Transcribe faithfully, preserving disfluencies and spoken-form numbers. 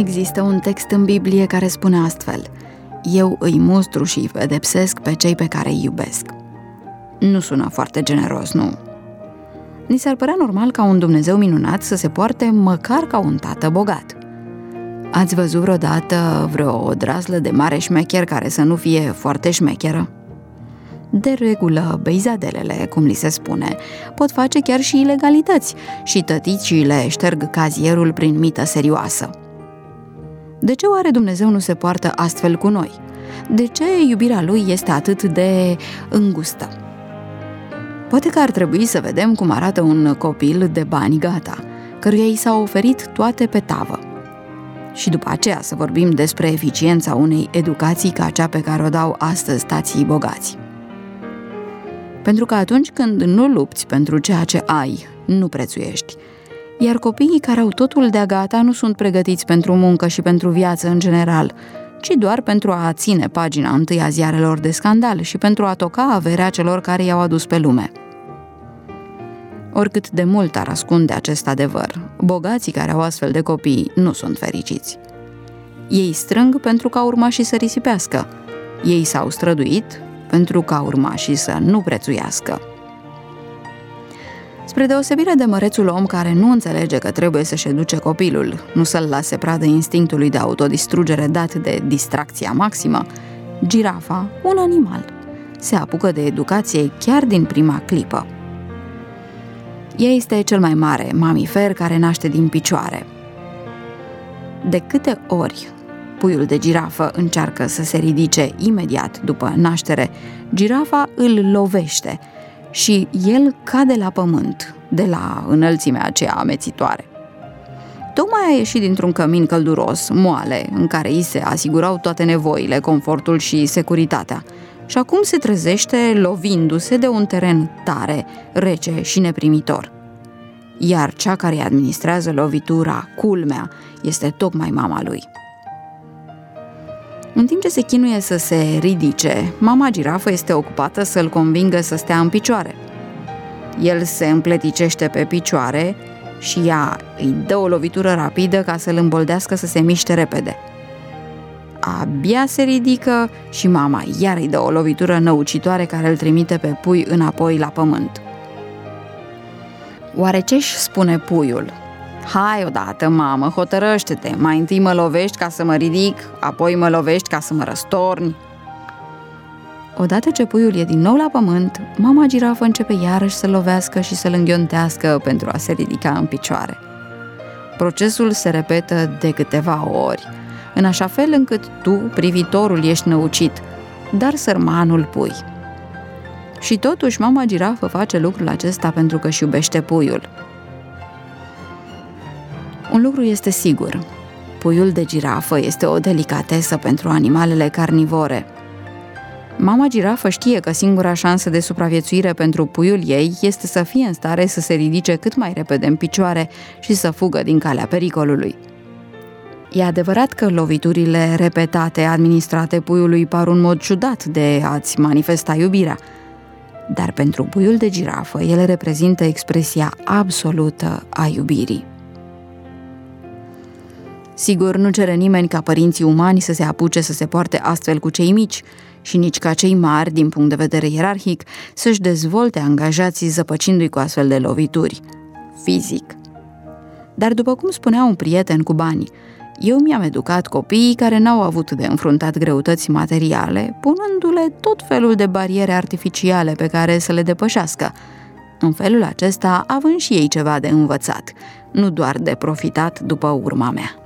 Există un text în Biblie care spune astfel: eu îi mustru și îi pedepsesc pe cei pe care îi iubesc. Nu sună foarte generos, nu? Ni s-ar părea normal ca un Dumnezeu minunat să se poarte măcar ca un tată bogat. Ați văzut vreodată vreo draslă de mare șmecher care să nu fie foarte șmecheră? De regulă, beizadelele, cum li se spune, pot face chiar și ilegalități și tăticii le șterg cazierul prin mită serioasă. De ce oare Dumnezeu nu se poartă astfel cu noi? De ce iubirea Lui este atât de îngustă? Poate că ar trebui să vedem cum arată un copil de bani gata, căruia i s-au oferit toate pe tavă. Și după aceea să vorbim despre eficiența unei educații ca cea pe care o dau astăzi tații bogați. Pentru că atunci când nu lupți pentru ceea ce ai, nu prețuiești. Iar copiii care au totul de-a gata nu sunt pregătiți pentru muncă și pentru viață în general, ci doar pentru a ține pagina întâi a ziarelor de scandal și pentru a toca averea celor care i-au adus pe lume. Oricât de mult ar ascunde acest adevăr, bogații care au astfel de copii nu sunt fericiți. Ei strâng pentru ca urmașii să risipească. Ei s-au străduit pentru ca urmașii să nu prețuiască. Spre deosebire de mărețul om care nu înțelege că trebuie să-și educe copilul, nu să-l lase pradă instinctului de autodistrugere dat de distracția maximă, girafa, un animal, se apucă de educație chiar din prima clipă. Ea este cel mai mare mamifer care naște din picioare. De câte ori puiul de girafă încearcă să se ridice imediat după naștere, girafa îl lovește și el cade la pământ, de la înălțimea aceea amețitoare. Tocmai a ieșit dintr-un cămin călduros, moale, în care îi se asigurau toate nevoile, confortul și securitatea, și acum se trezește lovindu-se de un teren tare, rece și neprimitor. Iar cea care îi administrează lovitura, culmea, este tocmai mama lui. În timp ce se chinuie să se ridice, mama girafă este ocupată să-l convingă să stea în picioare. El se împleticește pe picioare și ea îi dă o lovitură rapidă ca să-l îmboldească să se miște repede. Abia se ridică și mama iar îi dă o lovitură năucitoare care îl trimite pe pui înapoi la pământ. Oare ce-și spune puiul? Hai odată, mamă, hotărăște-te, mai întâi mă lovești ca să mă ridic, apoi mă lovești ca să mă răstorni. Odată ce puiul e din nou la pământ, mama girafă începe iarăși să lovească și să-l înghiontească pentru a se ridica în picioare. Procesul se repetă de câteva ori, în așa fel încât tu, privitorul, ești năucit, dar sărmanul pui. Și totuși mama girafă face lucrul acesta pentru că își iubește puiul. Un lucru este sigur, puiul de girafă este o delicatesă pentru animalele carnivore. Mama girafă știe că singura șansă de supraviețuire pentru puiul ei este să fie în stare să se ridice cât mai repede în picioare și să fugă din calea pericolului. E adevărat că loviturile repetate administrate puiului par un mod ciudat de a-ți manifesta iubirea, dar pentru puiul de girafă ele reprezintă expresia absolută a iubirii. Sigur, nu cere nimeni ca părinții umani să se apuce să se poarte astfel cu cei mici și nici ca cei mari, din punct de vedere ierarhic, să-și dezvolte angajații zăpăcindu-i cu astfel de lovituri, fizic. Dar după cum spunea un prieten cu bani, eu mi-am educat copiii care n-au avut de înfruntat greutăți materiale, punându-le tot felul de bariere artificiale pe care să le depășească, în felul acesta având și ei ceva de învățat, nu doar de profitat după urma mea.